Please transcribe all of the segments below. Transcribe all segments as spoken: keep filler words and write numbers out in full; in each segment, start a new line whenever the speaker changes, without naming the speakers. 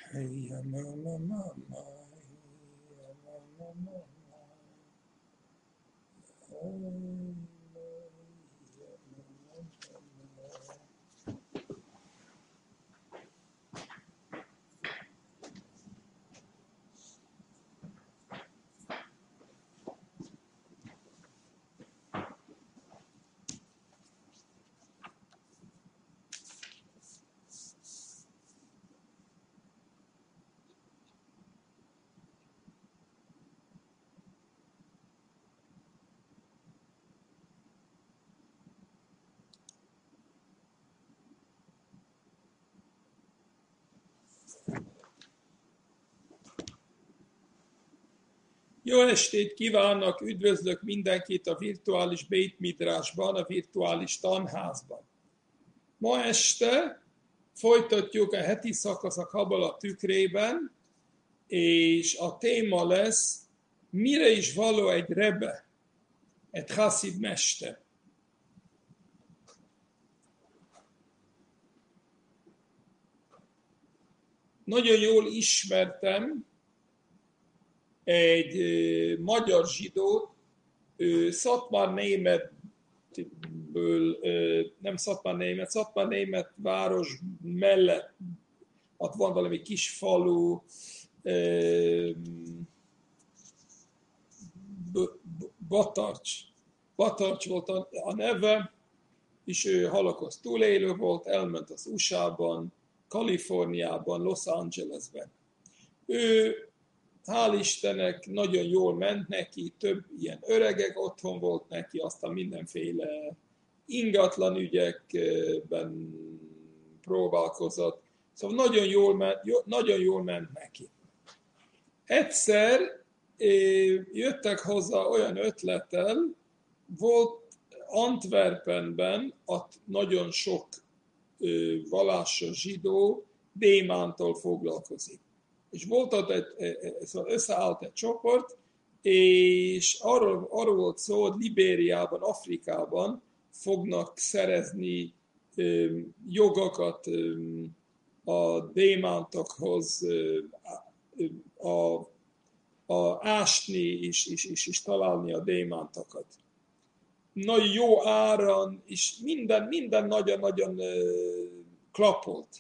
Hey, mama, mama, mama, mama, Jó estét kívánok, üdvözlök mindenkit a virtuális Beit Midrashban, a virtuális tanházban. Ma este folytatjuk a heti szakasz a Kabala tükrében, és a téma lesz, mire is való egy rebbe, egy haszid mester. Nagyon jól ismertem egy uh, magyar zsidót, ő Szatmár Németből, uh, nem Szatmár Német, Szatmár Német város mellett, ott van valami kis falu, uh, Batarcs. Batarcs volt a, a neve, és ő holokauszt túlélő volt, elment az u es á-ban, Kaliforniában, Los Angelesben. Ő, hál' Istennek, nagyon jól ment neki, több ilyen öregek otthon volt neki, aztán mindenféle ingatlan ügyekben próbálkozott. Szóval nagyon jól ment, nagyon jól ment neki. Egyszer jöttek hozzá olyan ötlettel, volt Antwerpenben, ott nagyon sok vallásos zsidó démántól foglalkozik. És volt ott egy, szóval összeállt egy csoport, és arról, arról volt szó, hogy Libériában, Afrikában fognak szerezni jogokat a démántokhoz, a, a ásni és, és, és, és találni a démántokat. Nagyon jó áron, és minden, minden nagyon-nagyon klapolt.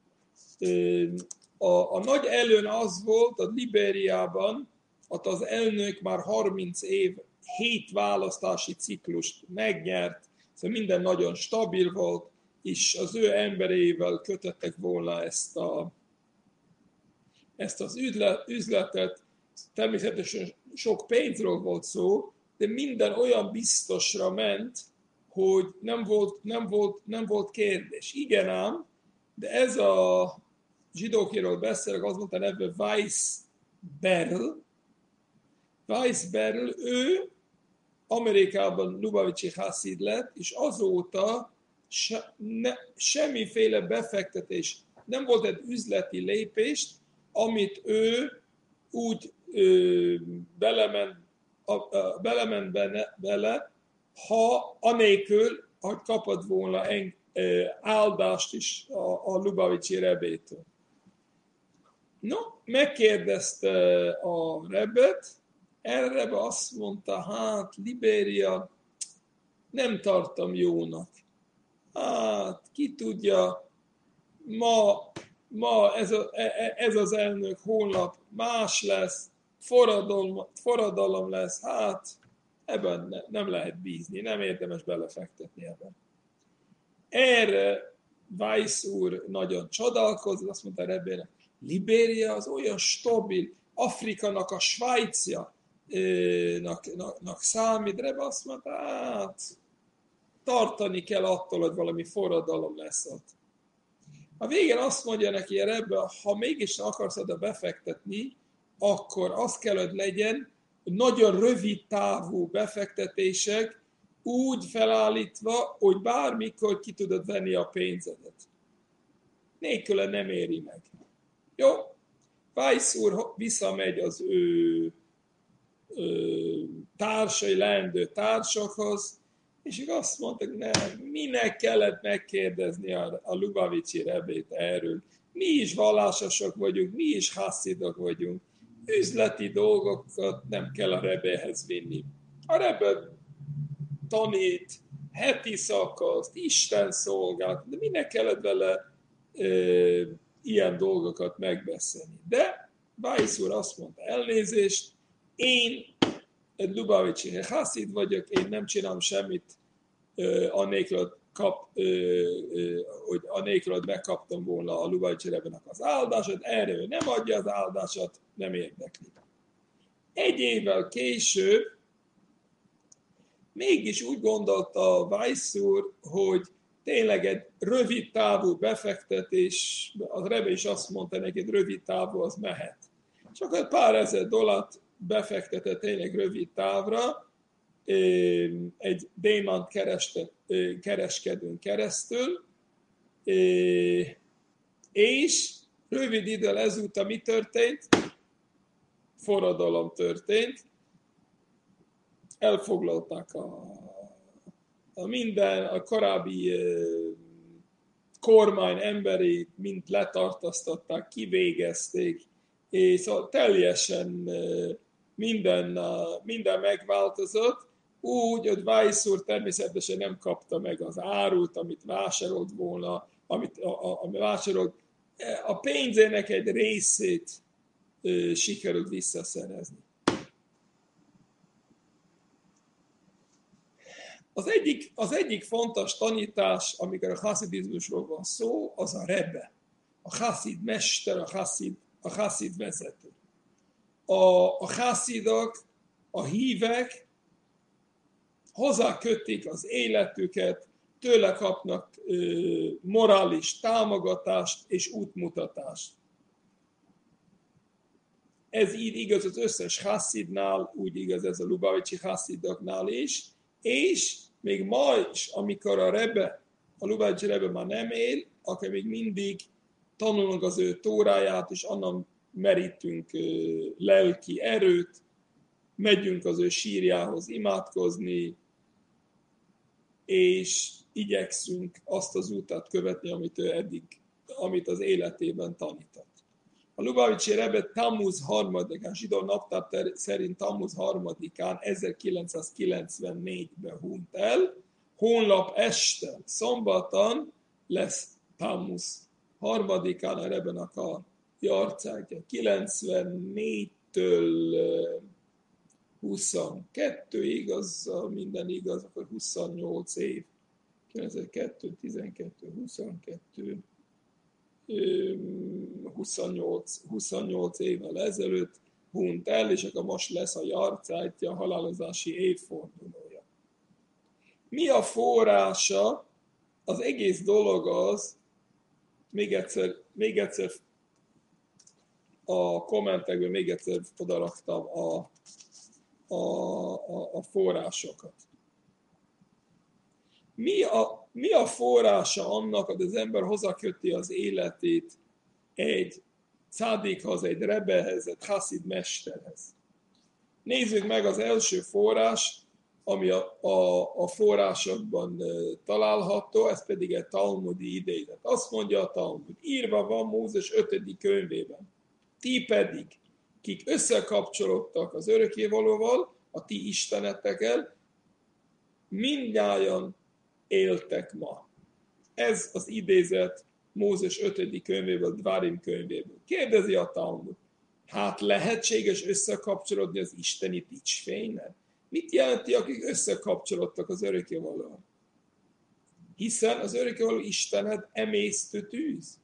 A, a nagy előny az volt, hogy Libériában, ott az elnök már harminc év, hét választási ciklust megnyert, szóval minden nagyon stabil volt, és az ő emberével kötöttek volna ezt, a, ezt az üzletet. Természetesen sok pénzről volt szó, de minden olyan biztosra ment, hogy nem volt, nem volt, nem volt kérdés. Igen ám, de ez a zsidókéről beszélek, az volt a neve Weiss Berl. Weiss Berl, ő Amerikában Lubavitchi haszid lett, és azóta se, ne, semmiféle befektetés, nem volt egy üzleti lépést, amit ő úgy ö, belement, a, a, belement benne, bele, ha anélkül, hogy kapott volna en, ö, áldást is a, a Lubavitchi rebétől. No, megkérdezte a rebet, erre azt mondta, hát Libéria nem tartom jónak. Hát ki tudja, ma, ma ez, a, ez az elnök, holnap más lesz, forradalom, forradalom lesz, hát ebben ne, nem lehet bízni, nem érdemes belefektetni ebben. Erre Weiss úr nagyon csodálkozott, azt mondta Rebének, Libéria az olyan stabil, Afrikanak a Svájcia nak, nak, nak számít, Rebbe azt mondta, hát tartani kell attól, hogy valami forradalom lesz ott. A végén azt mondja neki a Rebbe, ha mégis akarsz oda befektetni, akkor az kell, hogy legyen nagyon rövid távú befektetések, úgy felállítva, hogy bármikor ki tudod venni a pénzedet. Nélküle nem éri meg. Jó, Weiss úr visszamegy az ő, ő társai, leendő társakhoz, És ők azt mondták, nem, minek kellett megkérdezni a, a Lubavicsi rebét erről. Mi is vallásosok vagyunk, mi is hasszidok vagyunk. Üzleti dolgokat nem kell a rebéhez vinni. A rebe tanít, heti szakaszt, Isten szolgált, de minek kellett vele e, ilyen dolgokat megbeszélni. De Weiss úr azt mondta, elnézést, én egy Lubavicsi haszid vagyok, én nem csinálom semmit, uh, anélkül, kap, uh, uh, hogy anélkül megkaptam volna a Lubavicsi rebenek az áldását, erre ő nem adja az áldását, nem érdekli. Egy évvel később mégis úgy gondolta Weiss úr, hogy tényleg egy rövid távú befektetés, az rebe is azt mondta neki, hogy rövid távú az mehet. Csak egy pár ezer dollárt befektetett tényleg rövid távra, egy démant kereskedőn keresztül, és rövid idővel ezúttal mi történt? Forradalom történt, elfoglalták a, a minden, a korábbi kormány emberét, mint letartóztatták, kivégezték, és szóval teljesen minden, minden megváltozott, úgy, hogy Weiss úr természetesen nem kapta meg az árut, amit vásárolt volna, amit a, a, a vásárolt. A pénzének egy részét e, sikerült visszaszerezni. Az egyik, az egyik fontos tanítás, amikor a haszidizmusról van szó, az a rebbe. A haszid mester, a haszid, a haszid vezető. A, a haszidok, a hívek hozzákötik az életüket, tőle kapnak ö, morális támogatást és útmutatást. Ez így igaz az összes haszidnál, úgy igaz ez a Lubavicsi haszidoknál is, és még ma is, amikor a rebbe, a Lubavicsi rebbe már nem él, akkor még mindig tanulunk az ő tóráját, és annan merítünk ö, lelki erőt, megyünk az ő sírjához imádkozni, és igyekszünk azt az útat követni, amit ő eddig, amit az életében tanított. A Lubavicsi rebbe Tammuz harmadikán, zsidó naptár szerint Tammuz harmadikán ezerkilencszázkilencvennégyben hunyt el, holnap este, szombaton lesz Tammuz harmadikán a rebbenek a jarcátja. kilencvennégytől huszonkettőig, az minden igaz, akkor huszonnyolc év. kilencvenkettő, tizenkettő, huszonkettő, huszonnyolc, huszonnyolc évvel ezelőtt hunyt el, és akkor most lesz a jarcátja, a halálozási évfordulója. Mi a forrása? Az egész dolog az, még egyszer, még egyszer a kommentekben még egyszer odaraktam a A, a, a forrásokat. Mi a, mi a forrása annak, hogy az ember hozzáköti az életét egy cádikhoz, egy rebehez, egy haszid mesterhez? Nézzük meg az első forrás, ami a, a, a forrásokban található, ez pedig egy talmudi idézet. Azt mondja a Talmud, írva van Mózes ötödik könyvében. Ti pedig, kik összekapcsolódtak az örökkévalóval, a ti istenetekkel, mindnyájan éltek ma. Ez az idézet Mózes ötödik könyvéből, Dvarim könyvéből. Kérdezi a Talmud, hát lehetséges összekapcsolódni az isteni dicsfénynek? Mit jelenti, akik összekapcsolódtak az örökkévalóval? Hiszen az örökkévaló Istened emésztő tűz.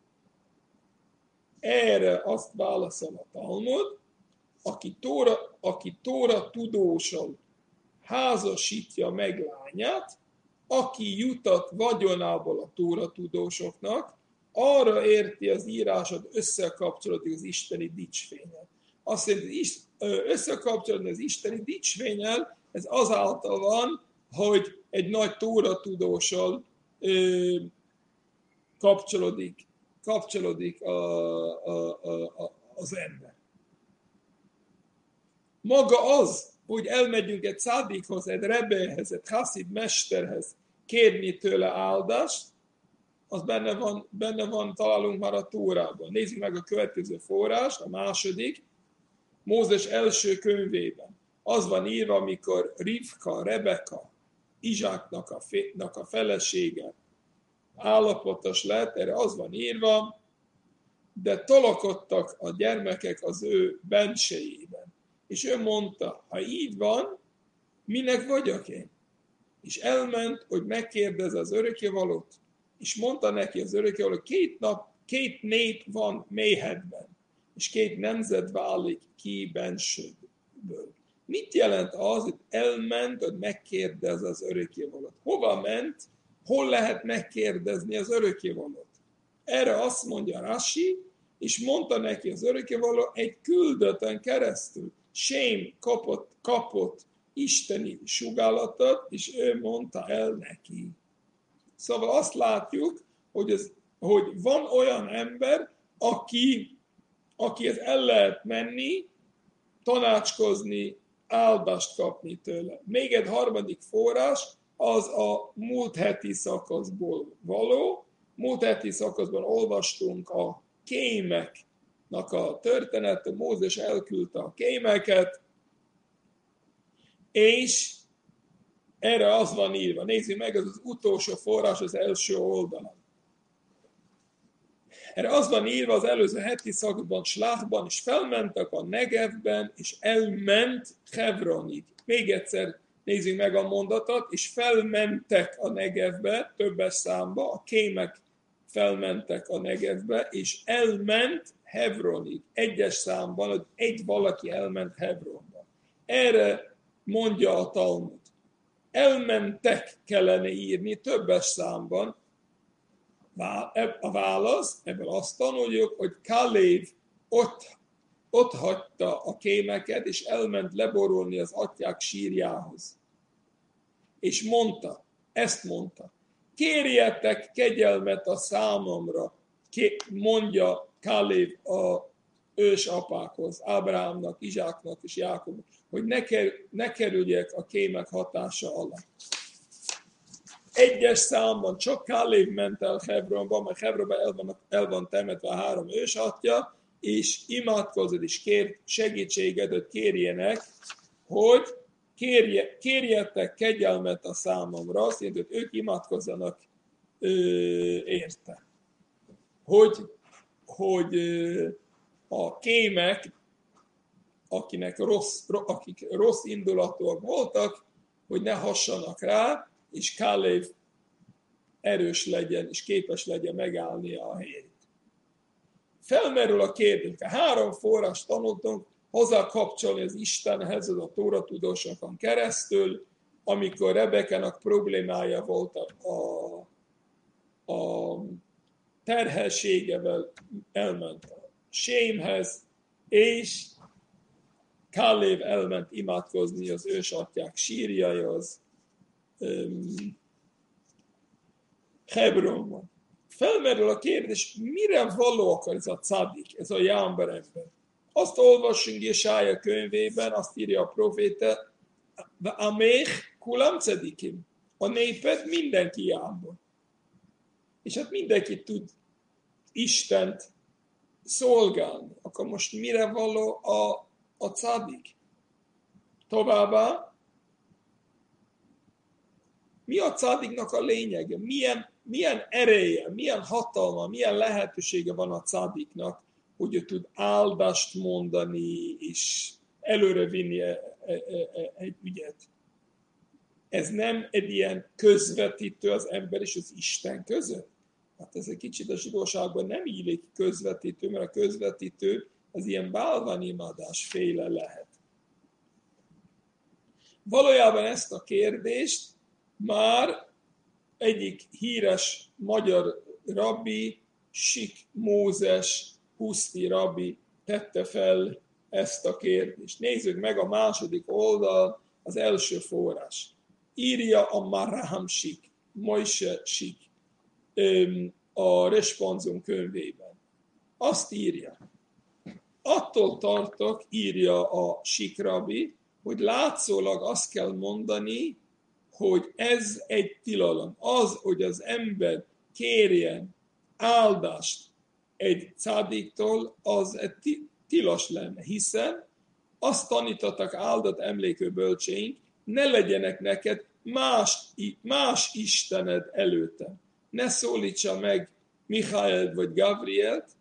Erre azt válaszol a Talmud, aki tóra, aki tóra tudósan házasítja meg lányát, aki jutat vagyonából a tóra tudósoknak, arra érti az írásod összekapcsolódik az isteni dicsfénnyel. Azt jelenti, összekapcsolódni az isteni dicsfénnyel, ez azáltal van, hogy egy nagy tóra tudóssal ö, kapcsolódik, kapcsolódik a, a, a, a, az ember. Maga az, hogy elmegyünk egy szádikhoz, egy rebbehez, egy haszid mesterhez kérni tőle áldást, az benne van, benne van, találunk már a Tórában. Nézzük meg a következő forrást, a második, Mózes első könyvében. Az van írva, amikor Rivka, Rebeka, Izsáknak a, fe, a felesége állapotos lett, erre az van írva, de tolakodtak a gyermekek az ő bencsejében. És ő mondta, ha így van, minek vagyok én? És elment, hogy megkérdez az örökkévalót, és mondta neki az örökkévaló, két nap, két nép van méhedben, és két nemzet válik ki bensődből. Mit jelent az, hogy elment, hogy megkérdez az örökkévalót? Hova ment? Hol lehet megkérdezni az örökkévalót? Erre azt mondja Rashi, és mondta neki az örökkévaló egy küldötön keresztül. Sém kapott, kapott isteni sugállatot, és ő mondta el neki. Szóval azt látjuk, hogy, ez, hogy van olyan ember, aki, akihez el lehet menni, tanácskozni, áldást kapni tőle. Még egy harmadik forrás, az a múlt heti szakaszból való. Múlt heti szakaszban olvastunk a kémeknek a történetet, Mózes elküldte a kémeket, és erre az van írva. Nézzük meg, ez az utolsó forrás az első oldalon. Erre az van írva az előző heti szakaszban, Sláchban, és felmentek a Negevben, és elment Hebronig. Még egyszer nézzük meg a mondatot, és felmentek a Negevbe, többes számba, a kémek felmentek a Negevbe, és elment Hebronig. Egyes számban, hogy egy valaki elment Hebronba. Erre mondja a Talmud. Elmentek kellene írni többes számban. A válasz, ebből azt tanuljuk, hogy Kalév ott, ott hagyta a kémeket, és elment leborulni az atyák sírjához. És mondta, ezt mondta, kérjetek kegyelmet a számomra, mondja Kalév a ősapákhoz, Ábrahámnak, Izsáknak és Jákobnak, hogy ne, ker, ne kerüljek a kémek hatása alá. Egyes számban csak Kalév ment el Hebronba, mert Hebronban el van, el van temetve a három ősatja, és imádkozott és kér segítséget, hogy kérjenek, hogy kérje, kérjetek kegyelmet a számomra, azt jelenti, hogy ők imádkozzanak ö, érte. Hogy, hogy ö, a kémek, akinek rossz, akik rossz indulatúak voltak, hogy ne hassanak rá, és Kalév erős legyen, és képes legyen megállni a helyét. Felmerül a kérdés, a három forrás tanultunk, hozzá kapcsolni az Istenhez, az a Tóra tudósokon keresztül, amikor Rebekának problémája volt a, a, a terhelségevel, elment a Sémhez, és Kalév elment imádkozni az ősatyák sírjaihoz, Hebronban. Felmerül a kérdés, mire való akar ez a cadik, ez a jámber ember? Azt olvassunk Jesája könyvében, azt írja a proféta, Amech kulam cedikim, a népet mindenki jámbor. És hát mindenki tud Istent szolgálni. Akkor most mire való a, a cadik? Továbbá, mi a cádiknak a lényege? Milyen, milyen ereje, milyen hatalma, milyen lehetősége van a cádiknak, hogy ő tud áldást mondani és előrevinni egy ügyet? Ez nem egy ilyen közvetítő az ember és az Isten között? Hát ez egy kicsit a zsidóságban nem illik közvetítő, mert a közvetítő az ilyen bálványimádás féle lehet. Valójában ezt a kérdést már egyik híres magyar rabbi, Sik Mózes Puszti rabbi tette fel ezt a kérdést. Nézzük meg a második oldal, az első forrás. Írja a Maraham Sik, Mojse Sik a Responsum könyvében. Azt írja. Attól tartok, írja a Sik rabbi, hogy látszólag azt kell mondani, hogy ez egy tilalom. Az, hogy az ember kérjen áldást egy cádiktól, az egy tilos lenne, hiszen azt tanítottak áldott emlékű bölcseink, ne legyenek neked más, más istened előtte. Ne szólítsa meg Michaelt vagy Gabrielt,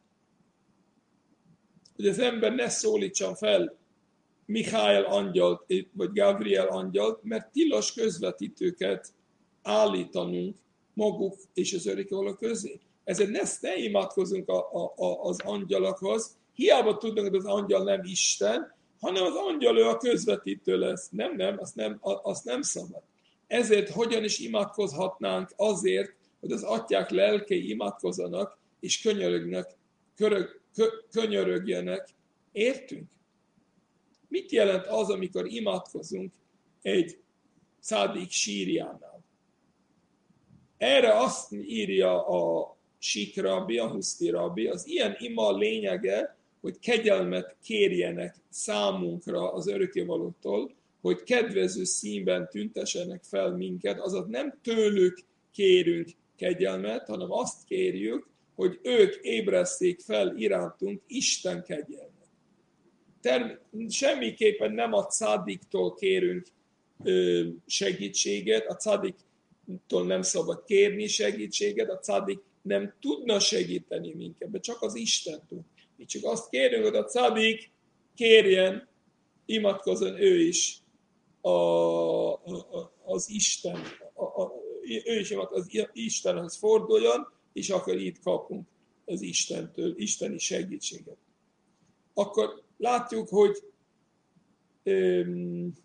hogy az ember ne szólítsa fel Michael angyalt vagy Gabriel angyalt, mert tilos közvetítőket állítanunk maguk és az örökkévaló közé. Ezért ne, ne imádkozunk a, a, a, az angyalokhoz, hiába tudnak, hogy az angyal nem Isten, hanem az angyal ő a közvetítő lesz. Nem, nem, azt nem, azt nem szabad. Ezért hogyan is imádkozhatnánk azért, hogy az atyák lelkei imádkozzanak, és könyörögnek, körög, kö, könyörögjenek. Értünk? Mit jelent az, amikor imádkozunk egy cádik sírjánál? Erre azt írja a sík rabbi, a huszti rabbi, az ilyen ima lényege, hogy kegyelmet kérjenek számunkra az örökkévalótól, hogy kedvező színben tüntessenek fel minket, azaz nem tőlük kérünk kegyelmet, hanem azt kérjük, hogy ők ébreszték fel irántunk Isten kegyelmet. Term- semmiképpen nem a cádiktól kérünk ö, segítséget, a cádiktól nem szabad kérni segítséget, a cádik nem tudna segíteni minket, de csak az Isten tud. Mi csak azt kérünk, hogy a cádik kérjen, imádkozzon ő is a, a, a, az Isten, a, a, ő is az Istenhez forduljon, és akkor itt kapunk az Istentől, isteni segítséget. Akkor látjuk, hogy um,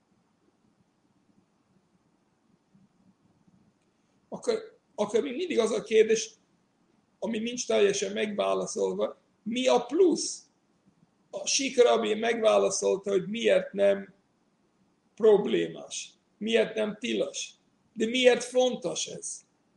akkor, akkor még mindig az a kérdés, ami nincs teljesen megválaszolva, mi a plusz? A sík rabbi megválaszolta, hogy miért nem problémás, miért nem tilos, de miért fontos ez?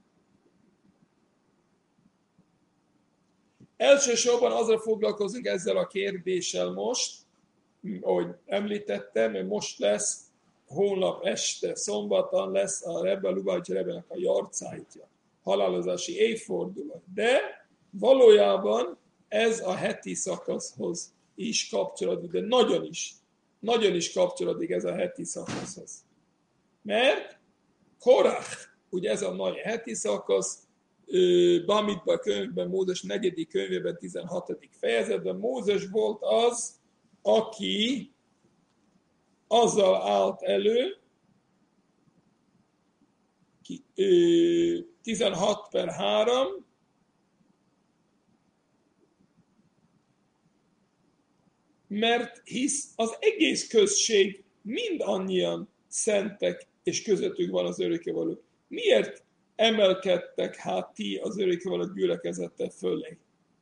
Elsősorban azra foglalkozunk ezzel a kérdéssel most, ahogy említettem, hogy most lesz, hónap este, szombaton lesz a Rebbe Lubavitch Rebbenek a jarcájtja, halálozási évforduló. De valójában ez a heti szakaszhoz is kapcsolódik, de nagyon is, nagyon is kapcsolódik ez a heti szakaszhoz. Mert Korach, ugye ez a nagy heti szakasz, Bamidbar könyvben, Mózes negyedik könyvében, tizenhatodik fejezetben, Mózes volt az, aki azzal állt elő, tizenhat per három, mert hisz az egész község mindannyian szentek, és közöttük van az örökkévaló. Miért emelkedtek hát ti az örökkévaló gyülekezete fölé?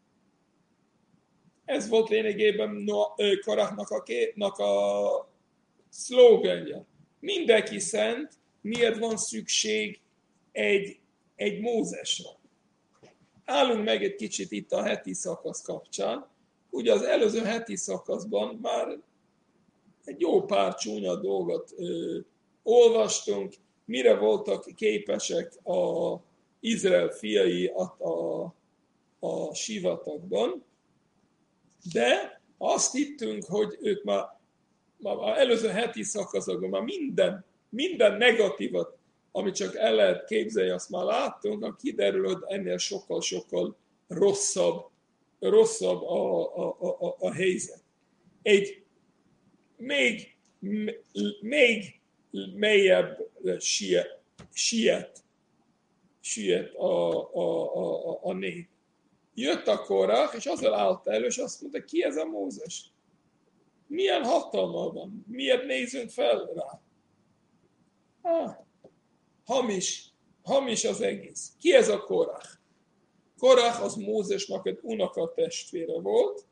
Ez volt lényegében Korachnak a, a szlogenje. Mindenki szent, miért van szükség egy, egy Mózesre? Állunk meg egy kicsit itt a heti szakasz kapcsán. Ugye az előző heti szakaszban már egy jó pár csúnya dolgot ö, olvastunk, mire voltak képesek az Izrael fiai a, a, a sivatagban, de azt hittünk, hogy ők már, már az előző heti szakaszokban már minden, minden negatívat, amit csak el lehet képzelni, azt már láttunk, akkor kiderül, hogy ennél sokkal-sokkal rosszabb, rosszabb a, a, a, a helyzet. Egy még, még mélyebb siet, siet, siet a, a, a, a nép. Jött a Korach, és azzal állt elő, és azt mondta, ki ez a Mózes? Milyen hatalma van? Miért nézünk fel rá? Ah, hamis, hamis az egész. Ki ez a Korach? Korach az Mózesnak egy unokatestvére volt,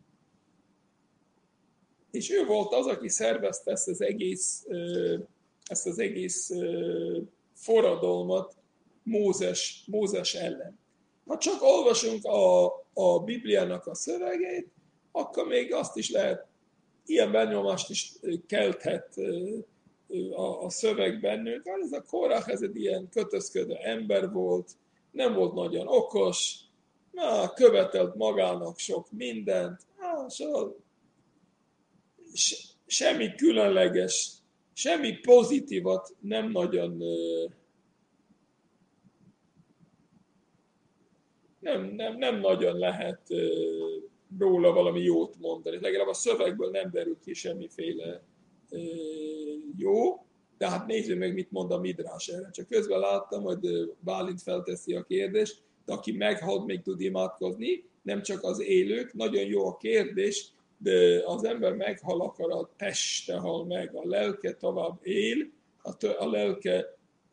és ő volt az, aki szervezte ezt az egész, ezt az egész forradalmat Mózes, Mózes ellen. Ha csak olvasunk a, a Bibliának a szövegét, akkor még azt is lehet ilyen benyomást is kelthet a, a szöveg bennünk. Hát ez a Korach, ez egy ilyen kötözködő ember volt, nem volt nagyon okos, na, követelt magának sok mindent, na, so, se, semmi különleges, semmi pozitívat nem nagyon nem, nem, nem nagyon lehet róla valami jót mondani. Legalább a szövegből nem derül ki semmiféle jó, de hát nézzük meg, mit mond a Midrás erre. Csak közben láttam, hogy Bálint felteszi a kérdést, de aki meghalt, még tud imádkozni, nem csak az élők. Nagyon jó a kérdés, de az ember meghal, akkor a teste hal meg, a lelke tovább él, a, tö- a lelke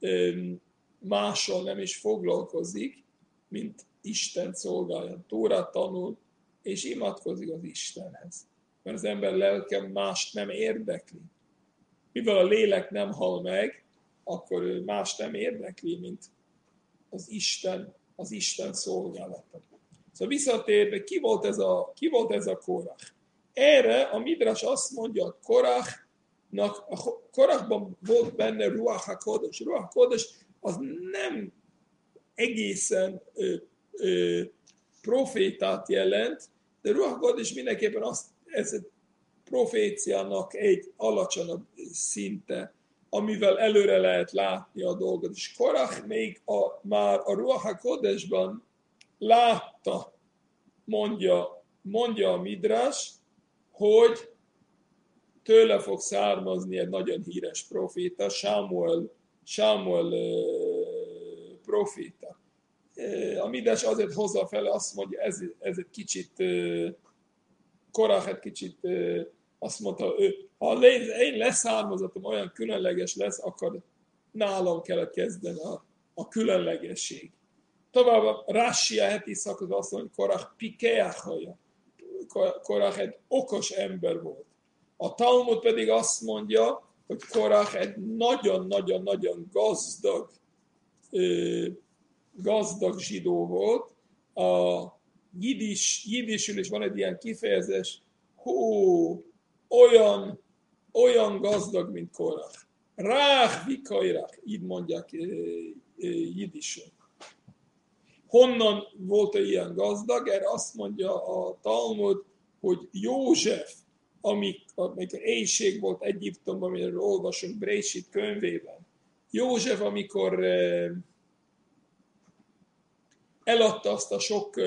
mással nem is foglalkozik, mint Isten szolgálja, Tórát tanul, és imádkozik az Istenhez. Mert az ember lelke mást nem érdekli. Mivel a lélek nem hal meg, akkor ő más nem érdekli, mint az Isten, az Isten szolgálata. Szóval visszatérve, ki volt ez a, ki volt ez a Korach? Erre a Midrash azt mondja, hogy Korachnak, a Korachban volt benne Ruach HaKodesh. Ruach HaKodesh az nem egészen ö, ö, profétát jelent, de Ruach HaKodesh mindenképpen azt, ez egy proféciának egy alacsonyabb szinte, amivel előre lehet látni a dolgot. És Korach még a, már a Ruach HaKodeshban látta, mondja, mondja a Midrash, hogy tőle fog származni egy nagyon híres proféta, Sámuel, Sámuel uh, proféta. Uh, a Midrash azért hozza fel, azt mondja, ez, ez egy kicsit, uh, Korach egy kicsit uh, azt mondta, ő, ha én leszármazatom olyan különleges lesz, akkor nálam kellett kezdeni a, a különlegesség. Tovább a Rashi a heti szakasz azt mondja, hogy Korach pikeachaja. Korach egy okos ember volt. A Talmud pedig azt mondja, hogy Korach egy nagyon-nagyon-nagyon gazdag, gazdag zsidó volt. A jidis, jidisül is van egy ilyen kifejezés, hú, olyan, olyan gazdag, mint Korach. Rách vikajrach, így mondják jidisül. Honnan volt ilyen gazdag? Erre azt mondja a Talmud, hogy József, amikor éhség volt Egyiptomban, amiről olvasunk Brésit könyvében. József, amikor eladta azt a sok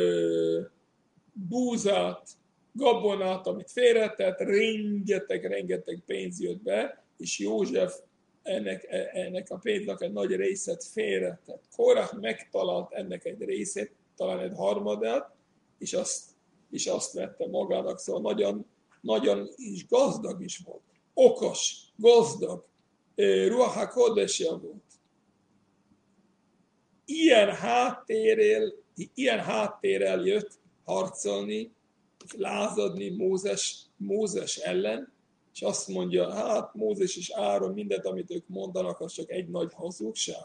búzát, gabonát, amit félretett, rengeteg-rengeteg pénz jött be, és József ennek, ennek a pénznek egy nagy részét félretett. Korach megtalált ennek egy részét, talán egy harmadát, és azt, és azt vette magának, szóval nagyon, nagyon is gazdag is volt. Okos, gazdag, Ruach HaKodeshja volt. Ilyen háttérrel, ilyen háttérrel jött harcolni, lázadni Mózes, Mózes ellen, és azt mondja, hát Mózes és Áron, mindent, amit ők mondanak, az csak egy nagy hazugság.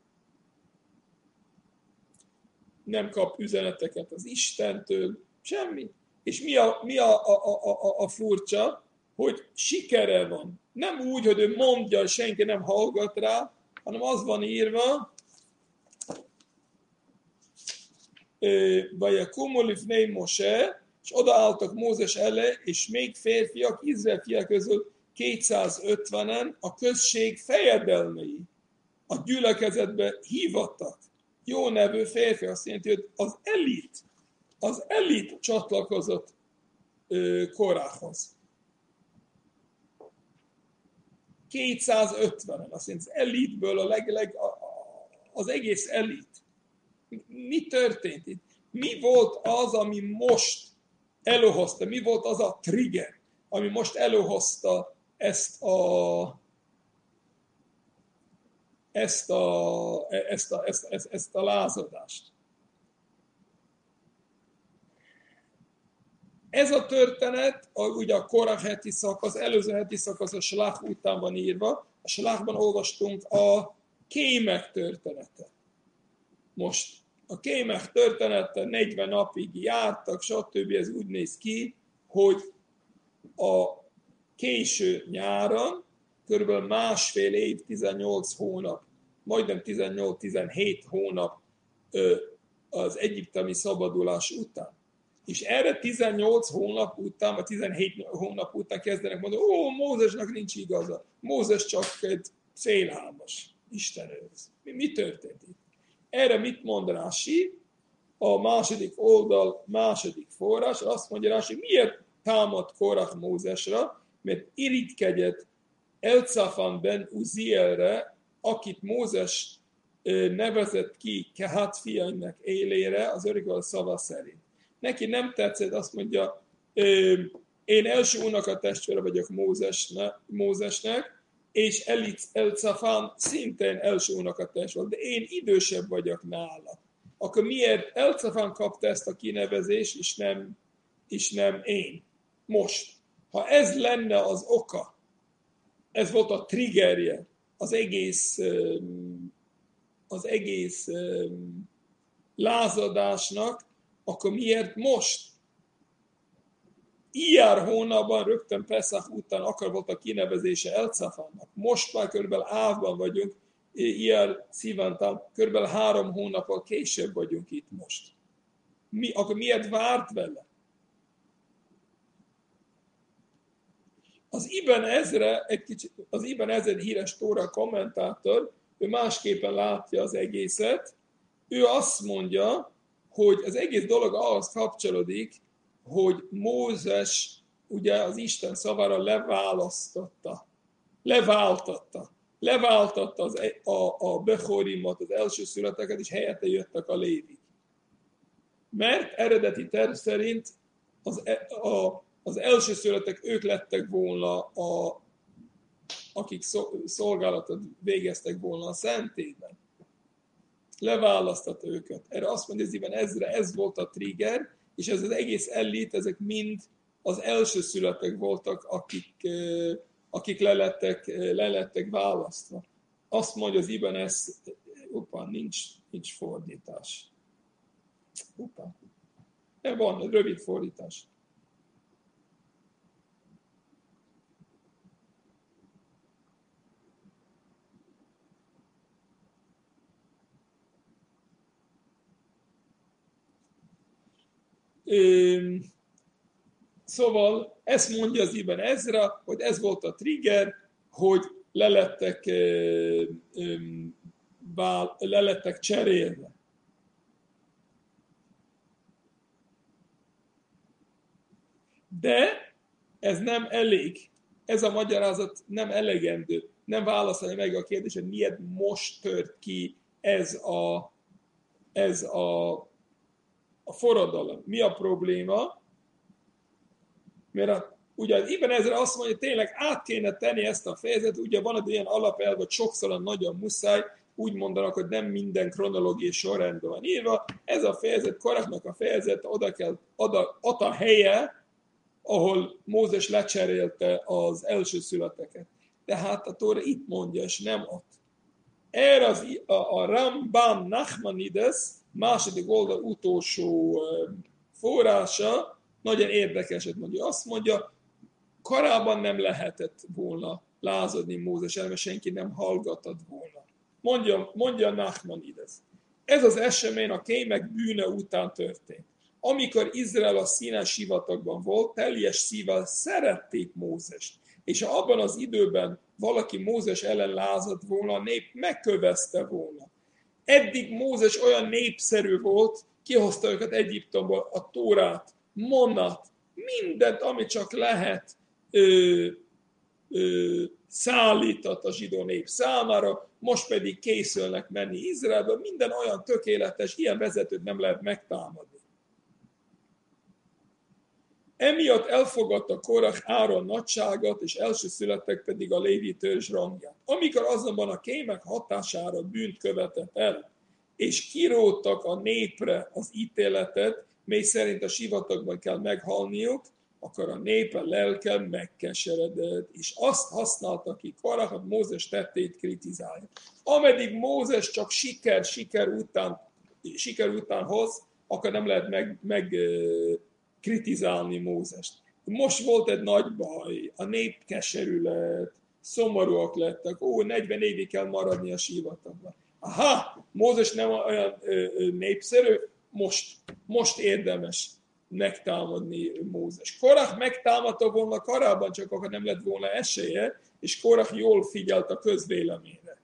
Nem kap üzeneteket az Istentől, semmi. És mi a, mi a, a, a, a, a furcsa, hogy sikere van. Nem úgy, hogy ő mondja, senki nem hallgat rá, hanem az van írva, Vajakumu lifnei Moshe, és odaálltak Mózes elé, és még férfiak, Izrael fiak közül kétszázötvenen a község fejedelmei a gyülekezetbe hívattak. Jó nevű férfi, azt jelenti, hogy az elit, az elit csatlakozott Korachhoz. kétszázötvenen, azt jelenti, az elitből a leg, leg, az egész elit. Mi történt itt? Mi volt az, ami most előhozta? Mi volt az a trigger, ami most előhozta ezt a ezt a, ezt a, ezt, ezt, ezt a lázadást? Ez a történet, ugye a Korach heti szakasz, előző heti szakasz a Slach után van írva. A Slachban olvastunk a kémek története. Most a kémek története negyven napig jártak, stb. Ez úgy néz ki, hogy a késő nyáron, körülbelül másfél év, tizennyolc hónap, majdnem tizennyolc-tizenhét hónap az egyiptomi szabadulás után. És erre tizennyolc hónap után, vagy tizenhét hónap után kezdenek mondani, ó, Mózesnak nincs igaza. Mózes csak egy szélhámos. Isten őrz. Mi, mi történt itt? Erre mit mond Rási? A második oldal, második forrás, azt mondja Rási, miért támad Korach Mózesra? Mert irigykedett Elcafan ben Uzielre, akit Mózes nevezett ki Kehat fiainak élére az örökkévaló szava szerint. Neki nem tetszett, azt mondja, én első unokatestvére vagyok Mózesnek, Mózesnek, és Elcafan szintén első unokatestvére, de én idősebb vagyok nála. Akkor miért Elcafan kapta ezt a kinevezést, és nem, és nem én? Most, ha ez lenne az oka, ez volt a triggerje az egész, az egész lázadásnak, akkor miért most? Iyár hónapban, rögtön Peszach után akar volt a kinevezése Elcafannak. Most már körülbelül Ávban vagyunk, Iyár Szivantán, körülbelül három hónappal később vagyunk itt most. Mi, akkor miért várt vele? Az Ibn Ezra, egy kicsit, az Ibn Ezra híres Tóra kommentátor, ő másképpen látja az egészet. Ő azt mondja, hogy az egész dolog ahhoz kapcsolódik, hogy Mózes ugye az Isten szavára leválasztotta, leváltatta, leváltatta az, a, a Bechorimot, az elsőszülötteket, és helyette jöttek a lévik. Mert eredeti terv szerint az, a, az elsőszülöttek ők lettek volna, a, akik szolgálatot végeztek volna a szentélyben. Leválasztotta őket. Erre azt mondja, hogy ezre ez volt a trigger, és ez az egész elit, ezek mind az elsőszülöttek voltak, akik, akik le, lettek, le lettek választva. Azt mondja az Ibn ez, opa, nincs, nincs fordítás. Opa. De van, rövid fordítás. Szóval ezt mondja az Ibn Ezra, hogy ez volt a trigger, hogy lelettek, lelettek cserélve. De ez nem elég. Ez a magyarázat nem elegendő. Nem válaszolja meg a kérdést, hogy miért most tört ki ez a, ez a, a forradalom. Mi a probléma? Mert a, ugye az Ibn Ezra azt mondja, hogy tényleg át kéne tenni ezt a fejezetet, ugye van egy ilyen alapelv, hogy sokszor nagyon muszáj, úgy mondanak, hogy nem minden kronológiai sorrendben van írva. Ez a fejezet, Korachnak a fejezet, oda kell, oda, ott a helye, ahol Mózes lecserélte az elsőszülötteket. Tehát a Tóra itt mondja, és nem ott. Erre az, a, a Rambam Nachmanides második oldal utolsó forrása nagyon érdekeset mondja. Azt mondja, korábban nem lehetett volna lázadni Mózes el, mert senki nem hallgatott volna. Mondja, mondja Nachmanides. Ez az esemény a kémek bűne után történt. Amikor Izrael a Színai sivatagban volt, teljes szívvel szerették Mózest. És ha abban az időben valaki Mózes ellen lázadt volna, a nép megkövezte volna. Eddig Mózes olyan népszerű volt, kihozta őket Egyiptomból, a Tórát, Monat, mindent, amit csak lehet, ö, ö, szállított a zsidó nép számára, most pedig készülnek menni Izraelbe, minden olyan tökéletes, ilyen vezetőt nem lehet megtámadni. Emiatt elfogadta Korach Áron nagyságát, és elsőszülöttek pedig a lévi törzs rangját. Amikor azonban a kémek hatására bűnt követett el, és kiróttak a népre az ítéletet, mely szerint a sivatagban kell meghalniuk, akkor a népe lelke megkeseredett, és azt használta ki Korach, hogy Mózes tettét kritizálja. Ameddig Mózes csak siker, siker után, siker után hoz, akkor nem lehet meg, meg kritizálni Mózest. most volt egy nagy baj, a nép keserű lett, szomorúak lettek, ó, negyven évig kell maradni a sivatagban. Aha, Mózes nem olyan ö, ö, népszerű, most, most érdemes megtámadni Mózes. Korach megtámadta volna korábban, csak akkor nem lett volna esélye, és Korach jól figyelt a közvéleményre.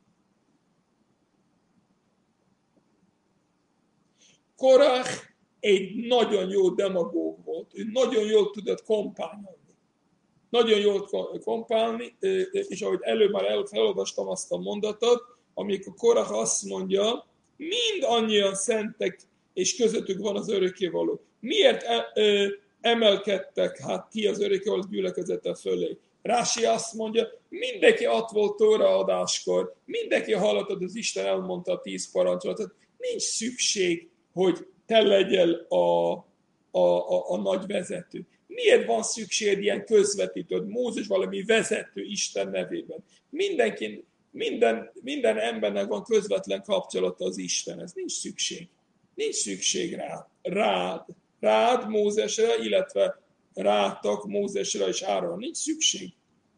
Korach egy nagyon jó demagóg volt, ő nagyon jól tudott kompányolni. Nagyon jól kompálni, és ahogy előbb már felolvastam azt a mondatot, amikor Korach azt mondja, mind annyian szentek, és közöttük van az örökkévaló. Miért emelkedtek hát ti az örökkévaló gyülekezete fölé? Rási azt mondja, mindenki ott volt Tóra adáskor, mindenki hallottad, az Isten elmondta a tíz parancsolatot, nincs szükség, hogy te legyél a, a, a, a nagy vezető. Miért van szükség ilyen közvetítőd, Mózes valami vezető Isten nevében? Mindenki, minden, minden embernek van közvetlen kapcsolata az Istenhez. Nincs szükség. Nincs szükség rád. Rád, rád Mózesre, illetve rátok Mózesre és Áronra. Nincs szükség.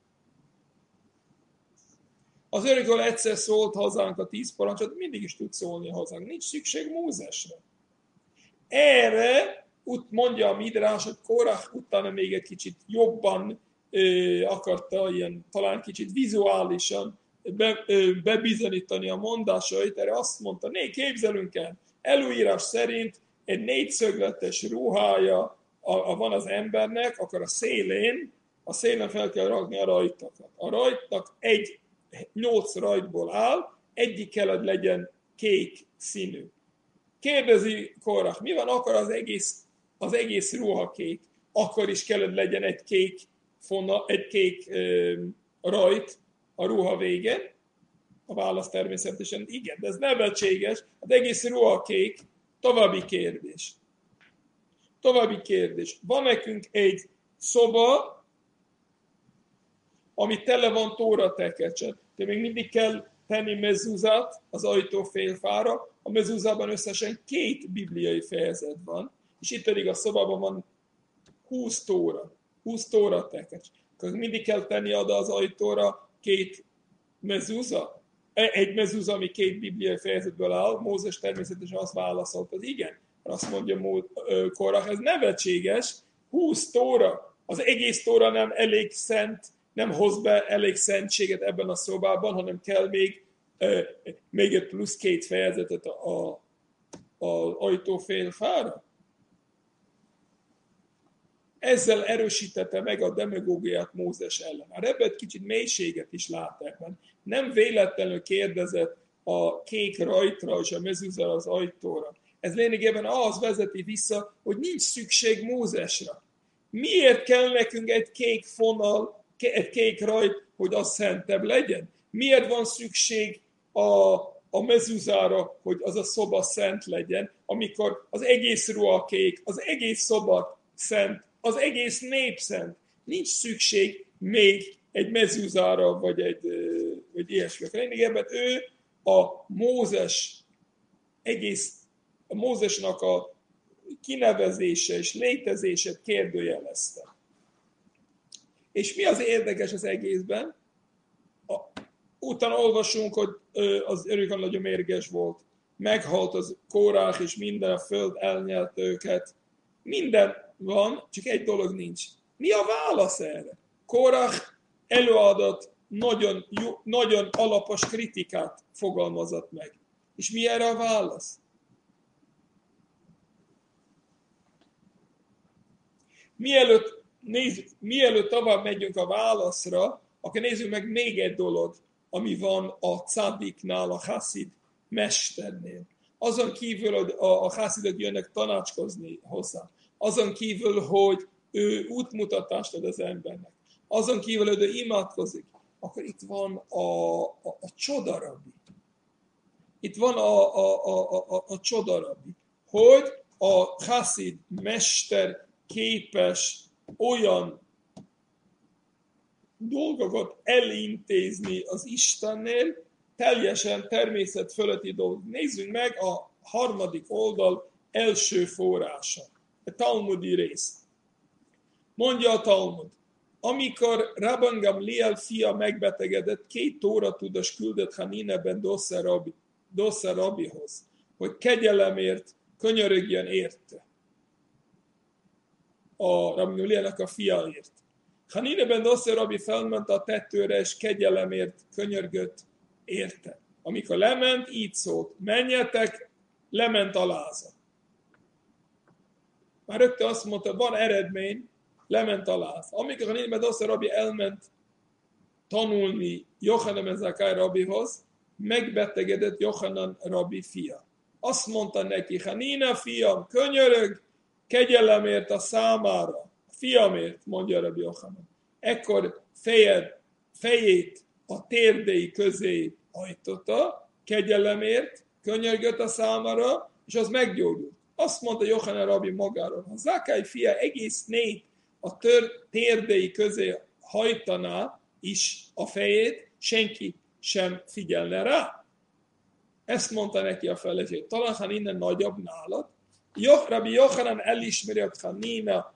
Az örökkévaló egyszer szólt hazánk a tíz parancsot, mindig is tud szólni hazánk. Nincs szükség Mózesre. Erre úgy mondja a Midrás, hogy Korach utána még egy kicsit jobban ö, akarta, ilyen, talán kicsit vizuálisan be, ö, bebizonyítani a mondásait. Erre azt mondta, né, képzelünk el, előírás szerint egy négyszögletes ruhája a, a, van az embernek, akkor a szélén, a szélen fel kell rakni a rajtakat. A rajtak egy, nyolc rajtból áll, egyik kell, hogy legyen kék színű. Kérdezi Korach, mi van, akkor az egész, az egész ruha kék, akkor is kell, hogy legyen egy kék fona, egy kék ö, rajt a ruha végén? A válasz természetesen igen, de ez nevetséges, az egész ruha kék. További kérdés. További kérdés. Van nekünk egy szoba, ami tele van Tóra tekercset, de még mindig kell tenni mezuzát az ajtó félfára. A mezuzában összesen két bibliai fejezet van, és itt pedig a szobában van húsz tóra, húsz tóra tekercs. Akkor mindig kell tenni oda az ajtóra két mezuza, egy mezuza, ami két bibliai fejezetből áll. Mózes természetesen azt válaszolt, az igen. Azt mondja Korach, ez nevetséges, húsz tóra, az egész tóra nem elég szent, nem hoz be elég szentséget ebben a szobában, hanem kell még, uh, még egy plusz két fejezetet az ajtófélfára. Ezzel erősítette meg a demagógiát Mózes ellen. A Rebbe kicsit mélységet is lát ebben. Nem véletlenül kérdezett a kék rajtra és a mezuzára az ajtóra. Ez lényegében az vezeti vissza, hogy nincs szükség Mózesra. Miért kell nekünk egy kék fonal, egy kék rajt, hogy az szentebb legyen? Miért van szükség a, a mezuzára, hogy az a szoba szent legyen, amikor az egész ruha kék, az egész szoba szent, az egész nép szent? Nincs szükség még egy mezuzára, vagy egy vagy ilyesmi. Lényegében ő a Mózes egész, a Mózesnak a kinevezése és létezését kérdőjelezte. És mi az érdekes az egészben? A, utána olvasunk, hogy az örökkévaló nagyon mérges volt. Meghalt az Kórach, és minden a föld elnyelte őket. Minden van, csak egy dolog nincs. Mi a válasz erre? Kórach előadott nagyon, jó, nagyon alapos kritikát fogalmazott meg. És mi erre a válasz? Mielőtt Nézzük, mielőtt tovább megyünk a válaszra, akkor nézzük meg még egy dolog, ami van a Cadiknál, a Hasid mesternél. Azon kívül, hogy a, a Hasidok jönnek tanácskozni hozzá. Azon kívül, hogy ő útmutatást ad az embernek. Azon kívül, hogy ő imádkozik. Akkor itt van a, a, a csodarabbi. Itt van a, a, a, a, a csodarabbi. Hogy a Hasid mester képes olyan dolgokat elintézni az Istennél, teljesen természet fölötti dolgok. Nézzünk meg a harmadik oldal első forrása, a talmudi rész. Mondja a Talmud, amikor Rabban Gamliel fia megbetegedett, két Tóra tudas küldött Hanina ben Dossa Rabbi, Dossa Rabbihoz, hogy kegyelemért könyörögjön érte. A Rabban Gamlielnek a fiaért. Hanina ben Dossa Rabbi felment a tetőre, és kegyelemért könyörgött érte. Amikor lement, így szólt, menjetek, lement a láza. Már rögtön azt mondta, van eredmény, lement a láz. Amikor Hanina ben Dossa Rabbi elment tanulni Jochanan ben Zakkai Rabbihoz, megbetegedett Jochanan Rabbi fia. Azt mondta neki, Hanina fiam, könyörög, kegyelemért a számára, a fiamért, mondja Rabbi Jochanan. Ekkor fejed, fejét a térdei közé hajtotta, kegyelemért, könyörgött a számára, és az meggyógyult. Azt mondta Jochanan Rabbi magáról, ha Zakkai fia egész nép a tör, térdei közé hajtaná is a fejét, senki sem figyelne rá. Ezt mondta neki a feleség. Talán Hanina nagyobb nálad. Rabbi Jochanan elismeri, hogy Hanina-nak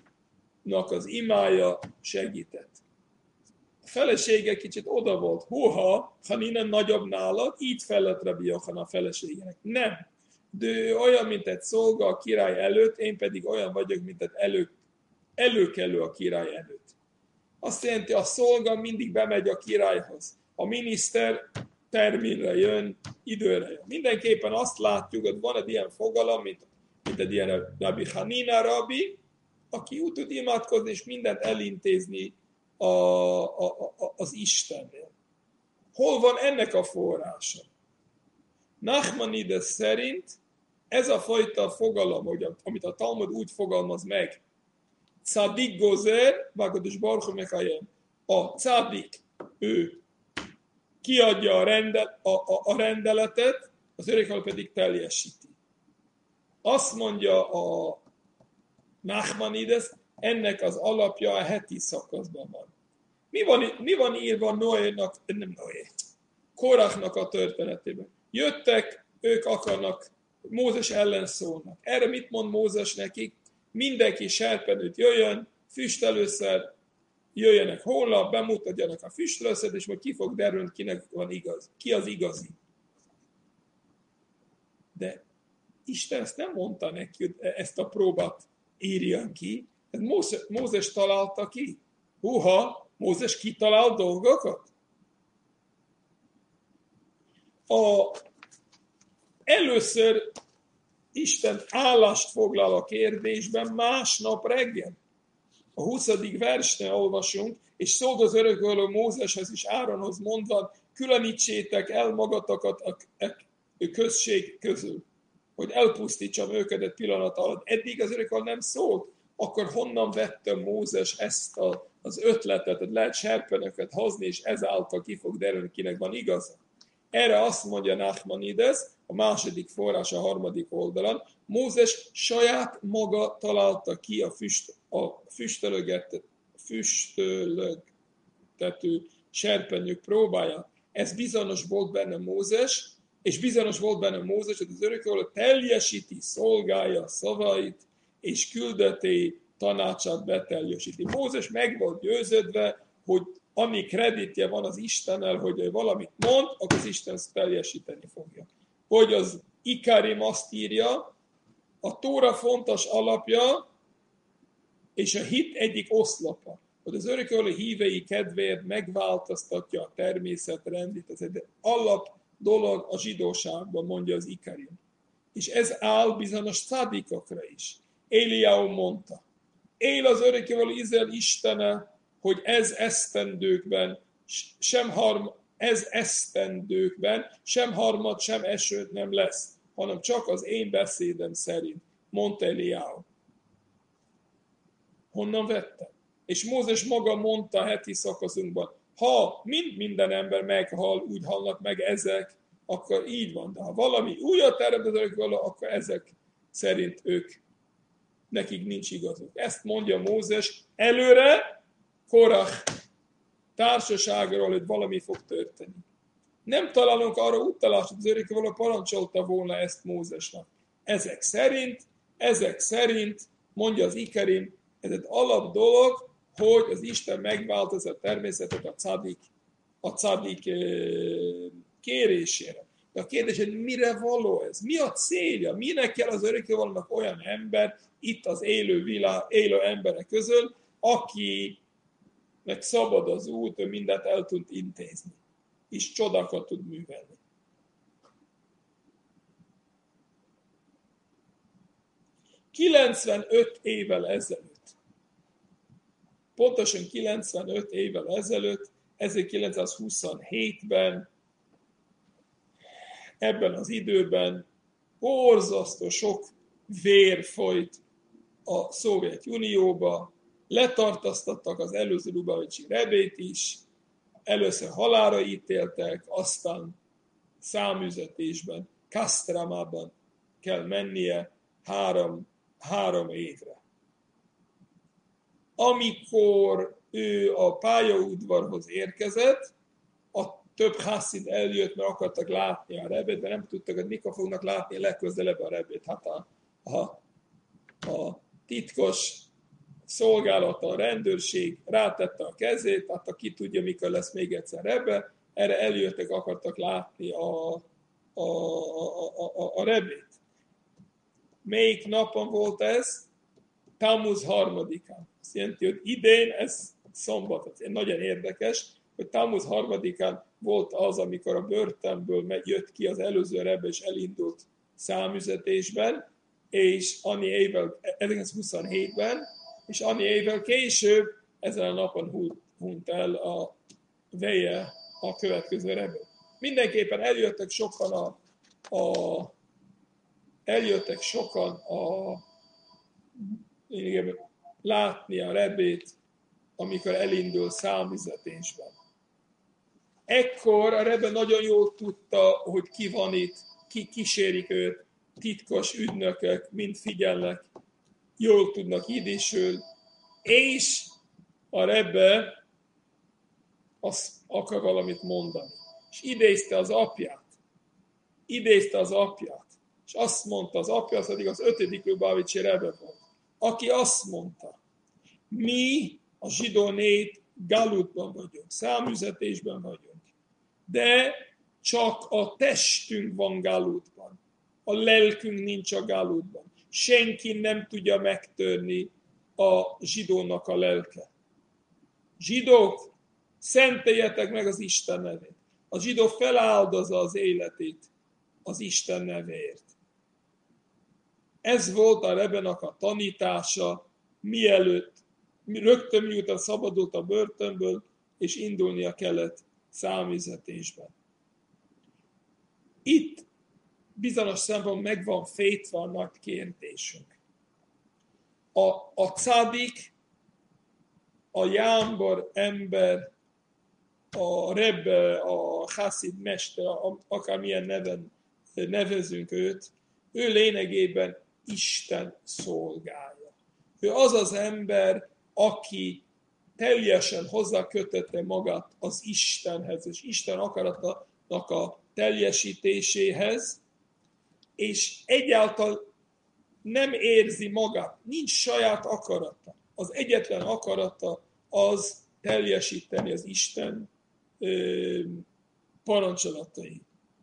az imája segített. A felesége kicsit oda volt. Húha, Hanina nagyobb nálad, így felett Rabbi Jochanan a feleségének. Nem. De ő olyan, mint egy szolga a király előtt, én pedig olyan vagyok, mint egy elő, előkelő a király előtt. Azt jelenti, a szolga mindig bemegy a királyhoz. A miniszter terminre jön, időre jön. Mindenképpen azt látjuk, hogy van egy ilyen fogalom, mint, mint egy ilyen Rabbi Hanina Rabbi, aki úgy tud imádkozni, és mindent elintézni a, a, a, az Istennél. Hol van ennek a forrása? Nachmanides szerint ez a fajta fogalom, amit a Talmud úgy fogalmaz meg, Tzadik gozer, Bakadosh Baruch Hu mekayem. A Tzadik, ő kiadja a, rendel, a, a, a rendeletet, az örökkévaló pedig teljesíti. Azt mondja a Nachmanides, ennek az alapja a heti szakaszban van. Mi van, mi van írva Noénak, nem Noé, Korachnak a történetében? Jöttek, ők akarnak, Mózes ellen szólnak. Erre mit mond Mózes nekik? Mindenki serpenőt jöjjön, füstelőszer, jöjjenek holnap, bemutatjanak a füstelőszert, és majd ki fog derülni, kinek van igaz. Ki az igazi. De Isten ezt nem mondta neki, hogy ezt a próbát írjan ki. Ez Mózes, Mózes találta ki. Húha, Mózes kitalál dolgokat? A, először Isten állást foglal a kérdésben másnap reggel. A huszadik versnél olvasunk, és szólt az örökkévaló Mózeshez és Áronhoz mondva, különítsétek el magatokat a község közül, hogy elpusztítsam őket egy pillanat alatt. Eddig az örökkévaló nem szólt, akkor honnan vette Mózes ezt a, az ötletet, hogy lehet serpenöket hozni, és ezáltal ki fog derülni, kinek van igaza. Erre azt mondja Nachmanides, a második forrás a harmadik oldalon, Mózes saját maga találta ki a, füst, a füstölögtető serpenyők próbáját. Ez bizonyos volt benne Mózes, és bizonyos volt benne Mózes, hogy az örökkévaló teljesíti, szolgálja a szavait, és küldeté tanácsát beteljesíti. Mózes meg volt győződve, hogy ami kreditje van az Istennel, hogy ő valamit mond, akkor az Isten ezt teljesíteni fogja. Hogy az Ikarim azt írja, a Tóra fontos alapja, és a hit egyik oszlapa, hogy az örökkévaló hívei kedvéért megváltoztatja a természetrendit. Ez egy alap dolog a zsidóságban, mondja az Ikarim. És ez áll bizonyos szádikokra is. Éliáú mondta, él az örökkévaló Izrael Istene, hogy ez esztendőkben, sem harm, ez esztendőkben, sem harmad, sem esőt nem lesz, hanem csak az én beszédem szerint, mondta Eliáú. Honnan vette? És Mózes maga mondta a heti szakaszunkban, ha mind minden ember meghal, úgy halnak meg ezek, akkor így van. De ha valami újat teremt az örökkévaló, akkor ezek szerint ők, nekik nincs igazuk. Ezt mondja Mózes előre, Korach társaságról, hogy valami fog történni. Nem találunk arra utalást, hogy az örökkévaló parancsolta volna ezt Mózesnak. Ezek szerint, ezek szerint, mondja az Ikarim, Ez egy alap dolog, hogy az Isten megváltozza a természetet a cadik, a cadik kérésére. De a kérdés, hogy mire való ez? Mi a célja? Minek kell az örökkévalónak olyan ember itt az élő, világ, élő emberek közül, akinek szabad az út, ő mindent el tud intézni, és csodákat tud művelni. kilencvenöt évvel ezelőtt, pontosan kilencvenöt évvel ezelőtt, ezerkilencszázhuszonhétben, ebben az időben borzasztó sok vér folyt a Szovjetunióba, letartóztattak az előző Lubavicsi rebét is, először halálra ítéltek, aztán száműzetésben, Kastramában kell mennie három, három évre. Amikor ő a pályaudvarhoz érkezett, a több hasszid eljött, mert akartak látni a rebét, de nem tudtak, hogy mikor fognak látni legközelebb a rebét. Hát a, a, a titkos szolgálata, a rendőrség rátette a kezét, hát aki tudja, mikor lesz még egyszer rebbe, erre eljöttek, akartak látni a, a, a, a, a, a rebét. Melyik napon volt ez? Tammuz harmadikán. Azt jelenti, hogy idén ez szombat. Ez nagyon érdekes, hogy Tammuz harmadikán volt az, amikor a börtönből jött ki az előző rebbe, és elindult számüzetésben, és annyi évvel, ezerkilencszázhuszonhétben, és annyi évvel később ezen a napon hunyt el a veje a következő rebbe. Mindenképpen eljöttek sokan a, a eljöttek sokan a lényegében látni a rebét, amikor elindul számüzetésben. Ekkor a rebbe nagyon jól tudta, hogy ki van itt, ki kísérik őt, titkos ügynökök, mind figyelnek, jól tudnak jiddisül, és a rebbe azt akar valamit mondani. És idézte az apját. Idézte az apját. És azt mondta az apja, az pedig az ötödik Lubavicsi rebbe volt, aki azt mondta, mi a zsidó nép galutban vagyunk, számüzetésben vagyunk, de csak a testünk van galutban, a lelkünk nincs a galutban. Senki nem tudja megtörni a zsidónak a lelke. Zsidók, szenteljetek meg az Isten nevét. A zsidó feláldozza az életét az Isten nevéért. Ez volt a rebbenek a tanítása, mielőtt, rögtön miután szabadult a börtönből, és indulnia kellett számüzetésben. Itt bizonyos szempontból meg van fétve a nagy kérdésünk. A, a cádik, a jámbor ember, a rebbe, a hasszid mester, akármilyen neven nevezünk őt, ő lényegében Isten szolgálja. Ő az az ember, aki teljesen hozzákötötte magát az Istenhez, és Isten akaratának a teljesítéséhez, és egyáltalán nem érzi magát, nincs saját akarata. Az egyetlen akarata az teljesíteni az Isten ö, parancsolatait.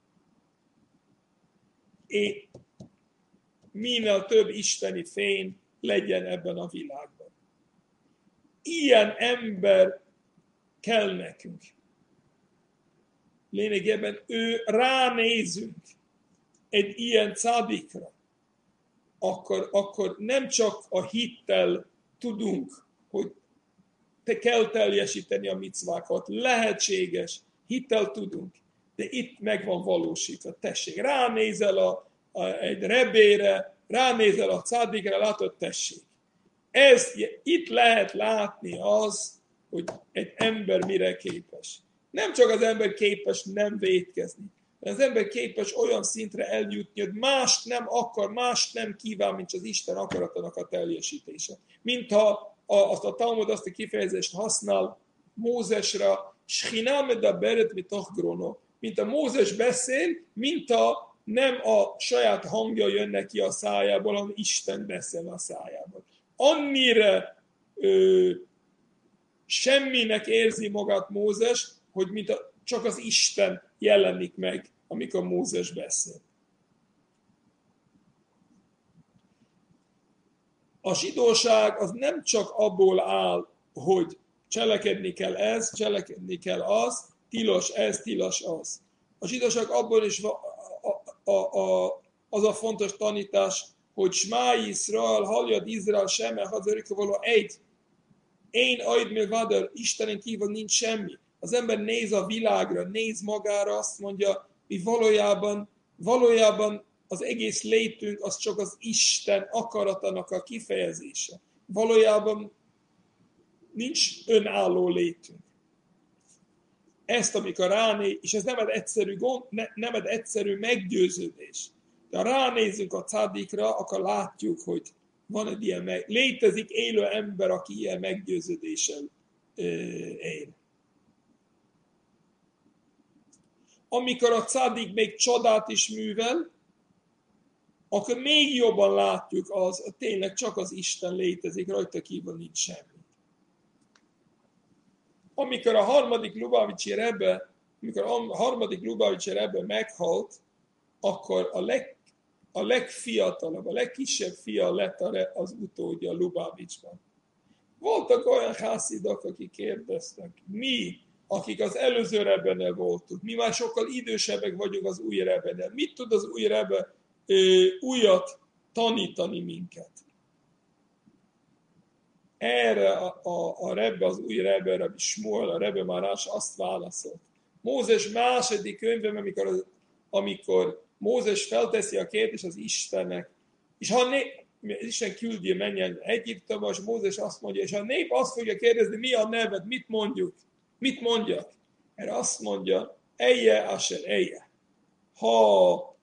És minél több isteni fény legyen ebben a világban. Ilyen ember kell nekünk. Lényegében ő ránézünk egy ilyen cádikra, akkor, akkor nem csak a hittel tudunk, hogy te kell teljesíteni a micvákat, lehetséges, hittel tudunk, de itt meg van valósítva. Tessék, ránézel a, a, egy rebére, ránézel a cádikra, látod, tessék. Ez, itt lehet látni az, hogy egy ember mire képes. Nem csak az ember képes nem vétkezni, az ember képes olyan szintre eljutni, hogy mást nem akar, mást nem kíván, mint az Isten akaratának a teljesítése. Mintha a, azt a Talmud azt a kifejezést használ Mózesra, Shchina medaberet mitoch grono, mint a Mózes beszél, mint a nem a saját hangja jön neki a szájából, hanem Isten beszél a szájából. Annyira ö, semminek érzi magát Mózes, hogy mint a, csak az Isten jelenik meg, amikor Mózes beszél. A zsidóság az nem csak abból áll, hogy cselekedni kell ez, cselekedni kell az, tilos ez, tilos az. A zsidóság abból is a, a, a, az a fontos tanítás, hogy Smá Yisrael, halljad Izrael, seme, hazarika való egy. Én ajd milvadar, Istenen kívül nincs semmi. Az ember néz a világra, néz magára, azt mondja, mi valójában, valójában az egész létünk az csak az Isten akaratának a kifejezése. Valójában nincs önálló létünk. Ezt, amikor ránéz, és ez nem egy egyszerű, gond, ne, nem egy egyszerű meggyőződés. De ha ránézünk a cádikra, akkor látjuk, hogy van egy ilyen meg... létezik élő ember, aki ilyen meggyőződéssel ö, él. Amikor a cádik még csodát is művel, akkor még jobban látjuk, az tényleg csak az Isten létezik, rajta kívül nincs semmi. Amikor a harmadik Lubavicsi Rebbe, amikor a harmadik Lubavicsi Rebbe meghalt, akkor a, leg, a legfiatalabb, a legkisebb fia lett az utódja Lubavicsban. Voltak olyan hászidok, akik kérdeztek, mi, akik az előző Rebbenél voltunk, mi már sokkal idősebbek vagyunk az új Rebbenél. Mit tud az új Rebbe ö, újat tanítani minket? Erre a, a, a Rebbe, az új Rebbe, Rabbi Shmuel, a Rebbe Marás azt válaszolt. Mózes második könyvben, amikor, amikor Mózes felteszi a kérdést az Istennek, és ha né, Isten küldi, menjen Egyiptomba, és Mózes azt mondja, és a nép azt fogja kérdezni, mi a neved, mit mondjuk, mit mondjak? Erre azt mondja, Eje, Asher, Eje. Ha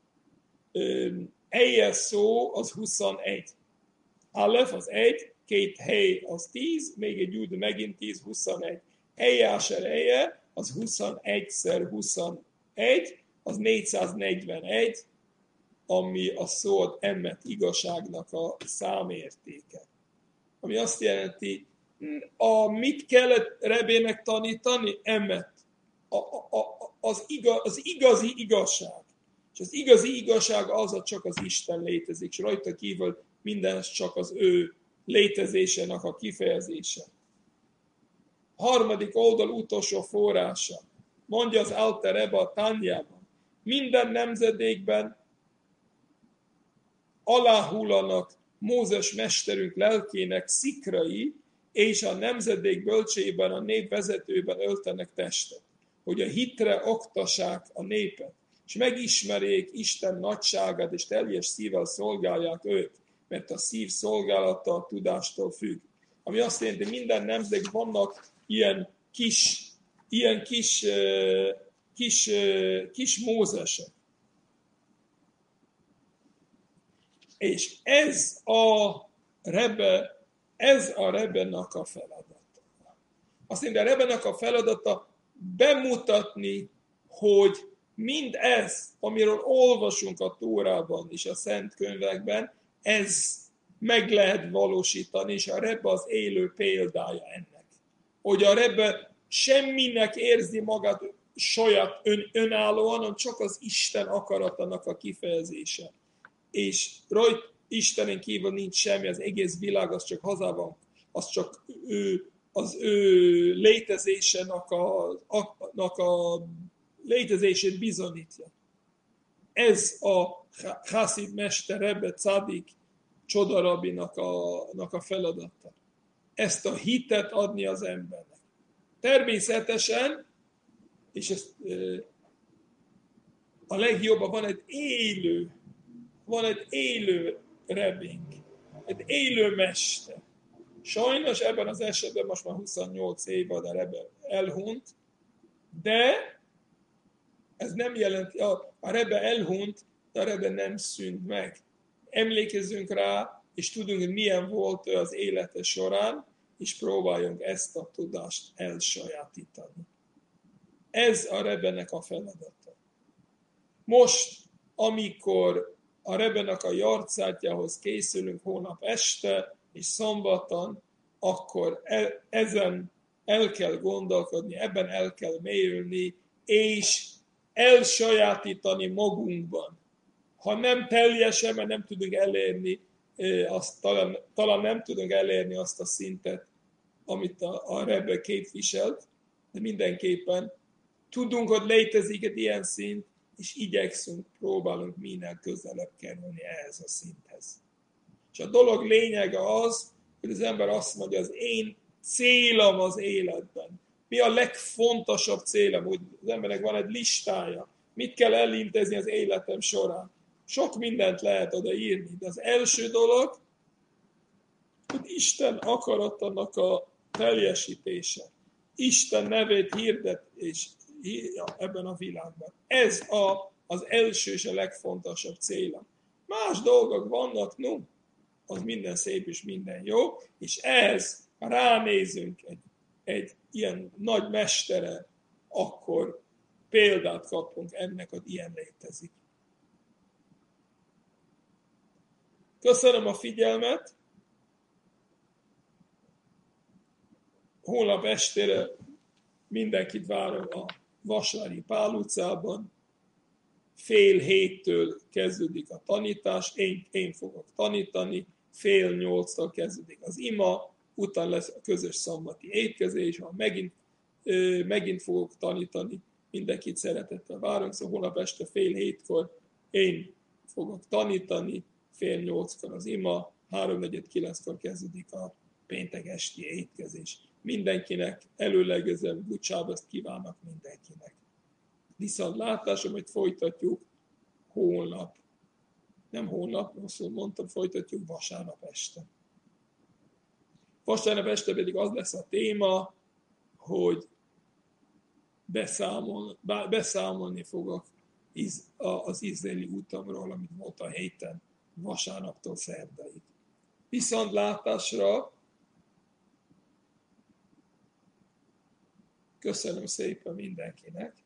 Eje szó, az huszonegy. Alef az egy, két hely az tíz, még egy júd megint tíz, huszonegy. Eje, Asher, Eje, az huszonegyszer huszonegy, az négyszáznegyvenegy, ami a szó emmet igazságnak a számértéke. Ami azt jelenti, a, mit kellett Rebének tanítani? Emmet. A, a, a, az, igaz, az igazi igazság. És az igazi igazság az, hogy csak az Isten létezik, és rajta kívül minden csak az ő létezésének a kifejezése. Harmadik oldal utolsó forrása. Mondja az Alter Rebbe a Tánjában. Minden nemzedékben aláhullanak Mózes mesterünk lelkének szikrai, és a nemzedék bölcsében, a nép vezetőben öltenek testet, hogy a hitre oktassák a népet, és megismerjék Isten nagyságát, és teljes szívvel szolgálják őt, mert a szív szolgálata a tudástól függ. Ami azt jelenti, minden nemzedék vannak ilyen kis, ilyen kis, kis, kis Mózesek. És ez a Rebbe, ez a Rebbenek a feladata. Azt mondja, a Rebbenek a feladata bemutatni, hogy mindez, amiről olvasunk a Tórában és a Szent Könyvekben, ez meg lehet valósítani, és a Rebbe az élő példája ennek. Hogy a Rebbe semminek érzi magát saját ön, önállóan, hanem csak az Isten akaratának a kifejezése. És rajt Istenen kívül nincs semmi, az egész világ az csak hazában, az csak ő, az ő létezésének a, a, a létezését bizonyítja. Ez a Hasid Mester Rebbe Cadik Csodarabinak a, a feladata. Ezt a hitet adni az embernek. Természetesen, és ezt, a legjobban van egy élő, van egy élő Rebbink, egy élő mester. Sajnos ebben az esetben most már huszonnyolc év a Rebbe elhunyt, de ez nem jelenti, a, a Rebbe elhunyt, de a Rebbe nem szűnt meg. Emlékezzünk rá, és tudunk, hogy milyen volt az élete során, és próbáljunk ezt a tudást elsajátítani. Ez a Rebbenek a feladata. Most, amikor a Rebbenek a jarcátjához készülünk hónap este, és szombaton, akkor e, ezen el kell gondolkodni, ebben el kell mélyülni, és elsajátítani magunkban. Ha nem teljesen, mert nem tudunk elérni, azt, talán, talán nem tudunk elérni azt a szintet, amit a, a Rebbe képviselt, de mindenképpen tudunk, hogy létezik egy ilyen szint, és igyekszünk, próbálunk minél közelebb kerülni ehhez a szinthez. És a dolog lényege az, hogy az ember azt mondja, az én célom az életben. Mi a legfontosabb célom? Hogy az embernek van egy listája. Mit kell elintézni az életem során? Sok mindent lehet odaírni, de az első dolog, hogy Isten akaratának a teljesítése. Isten nevét hirdet és ebben a világban. Ez a, az első és a legfontosabb célom. Más dolgok vannak, no, az minden szép és minden jó, és ez, ha ránézünk egy, egy ilyen nagy mestere, akkor példát kapunk ennek, hogy ilyen létezik. Köszönöm a figyelmet! Holnap estére mindenkit várom a Vasvári Pál utcában. Fél héttől kezdődik a tanítás, én, én fogok tanítani, fél nyolctól kezdődik az ima, utána lesz a közös szombati étkezés, ha megint, ö, megint fogok tanítani, mindenkit szeretettel várunk, szóval holnap este fél hétkor én fogok tanítani, fél nyolckor az ima, háromnegyed kilenckor kezdődik a péntek esti étkezés. Mindenkinek előlegezem, Gucsábaszt kívánok mindenkinek. Viszont látásom, hogy folytatjuk holnap. Nem holnap, rosszul mondtam, folytatjuk vasárnap este. Vasárnap este pedig az lesz a téma, hogy beszámol, beszámolni fogok az izraeli utamról, amit volt a héten, vasárnaptól szerdáig. Viszont látásra köszönöm szépen mindenkinek.